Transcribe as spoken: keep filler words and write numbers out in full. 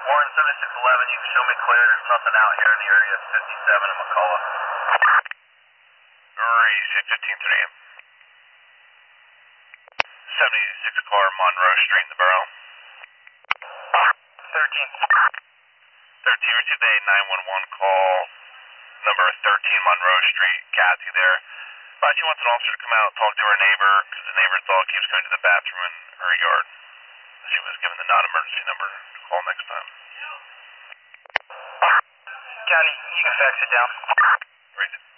Warren seventy-six eleven, you can show me clear. There's nothing out here in the area. fifty-seven in McCullough. Where are you? fifteen three. seventy-six car Monroe Street in the Borough. thirteen. thirteen, received a nine one one call. Number thirteen Monroe Street. Kathy there. But she wants an officer to come out and talk to her neighbor because the neighbor thought he was going to the bathroom in her yard. She was given the non-emergency number to call next time. Johnny, you can fax it down. Raise it.